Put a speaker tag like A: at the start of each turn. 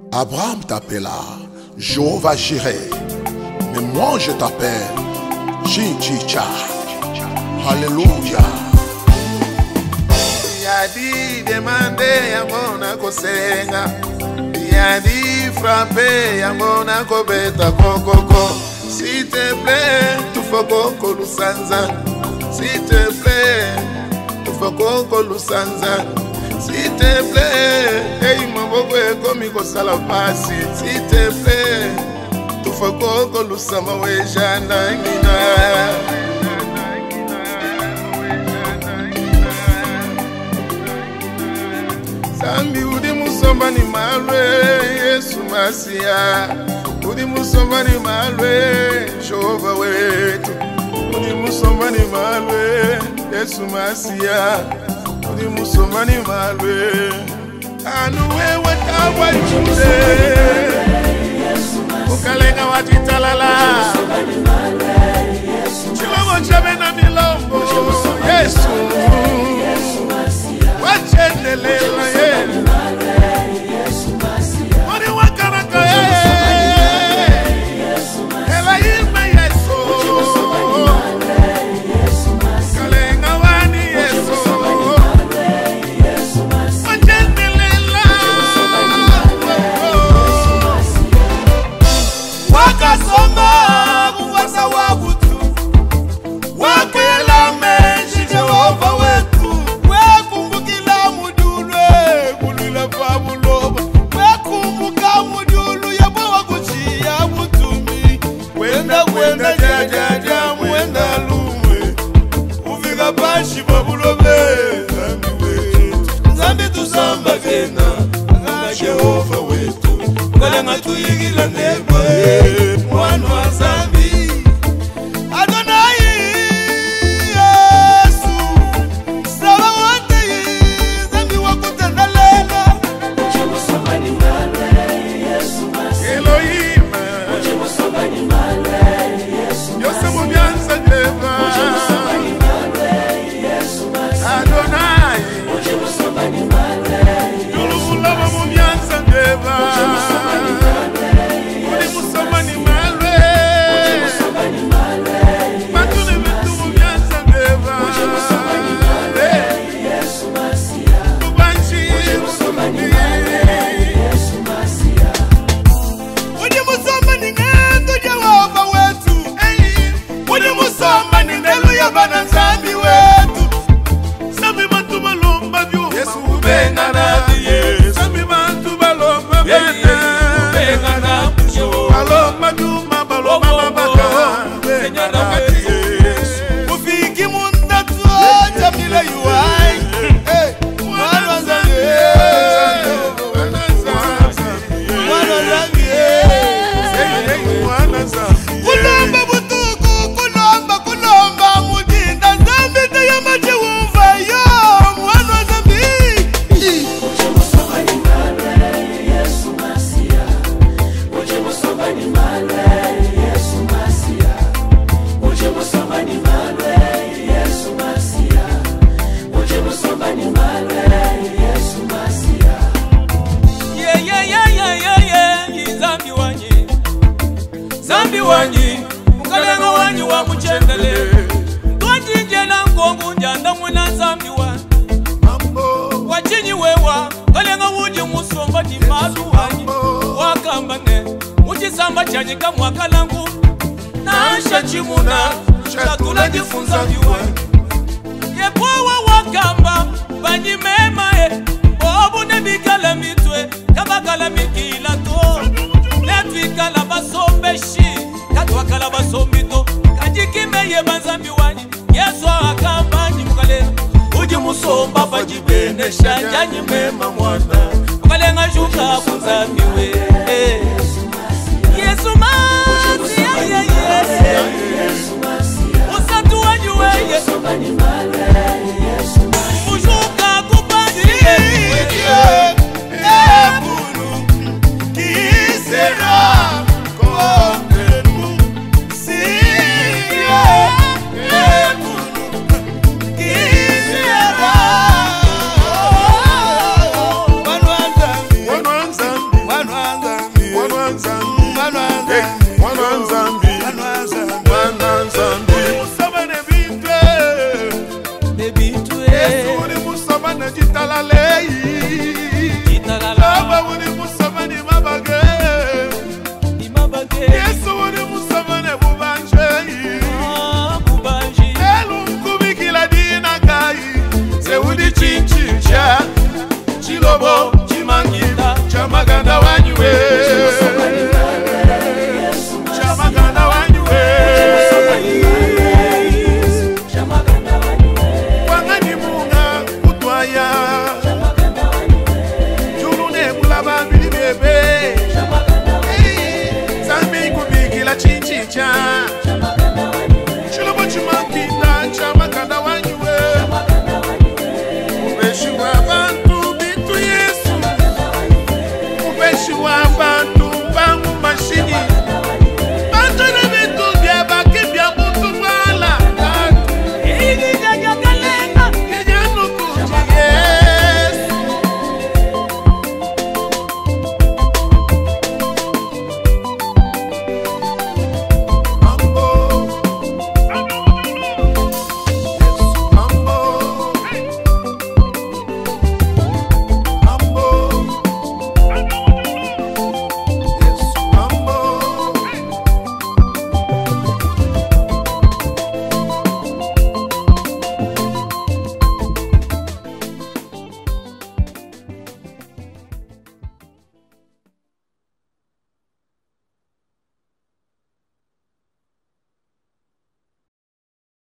A: Abraham t'appela Jéhovah Jireh, mais moi je t'appelle Jinjicha. Alléluia.
B: Yadi demande yango na kosenga, yadi frappe yango na kobeta kokoko. S'il te plaît, tu faut koko lusanza. S'il te plaît, tu faut koko lusanza. S'il te plaît, hey maboko ekomi kosala pasi. S'il te plaît, tu faut koko lusama wejana ngina. Zambi udi musomba ni malwe Yesu Masia. Udi musomba ni malwe Jehova wetu. Udi musomba ni malwe Yesu Masia. Udi musomba ni malwe anuwe watawa chunde. Ukalenga watitalala chilogo chabe na milombo Yesu wachendelela ye Odi wakaraka ye Ela ima Yesu Kalenga wani Yesu wachendelela wakasoma kuwasa wakutu wakela menshi Jehova wetu. Wekumbukila mudulwe kulila fabuloba. Wekumbuka mudulu yabo wakuchia butumi. Kwenda jajaja mwenda lumwe. Ufika pashi babulobe Zambi wetu. Zambi tusamba kena Anga Jehova wetu. Kalenga tuyigila nebwe mwana wa Zambi Adonai Yesu sawa wote Zambi wakutendalela Uje musomba ni malwe Yesu Masia Elohim Uje musomba ni malwe Yesu Masia Yose mubyanza jeva Uje musomba ni malwe Yesu Masia Adonai Uje musomba ni malwe Yulubulaba mubyanza jeva Uje musomba ni malwe Zambi wanyi, ukalenga wanyi wa kuchendele. Tuanji njena ngongu njanda mwena zambi wanyi. Wachinyi wewa, kalenga uji musomba ni malu wanyi. Wakambane, uji samba chanyika mwakalangu. Naasha chimuna, chatula jifunza viwanyi. Yepowa wakamba, banyi mema Obu nebikala mitwe, kabakala mikila to. Netwikala basombeshi, katwakala basombito. Kajikime ye banzambi wanyi, Yesu akabanyi mukale. Uji musomba fajibene shanjanyi mema mwana. Mukale ngajuka kunzambi we. Yesu Masia, Yesu Masia. Usatu wanyi weye. Ujuka kubanyi. One Italala lei. Italala. Lava uni musama ni mabage.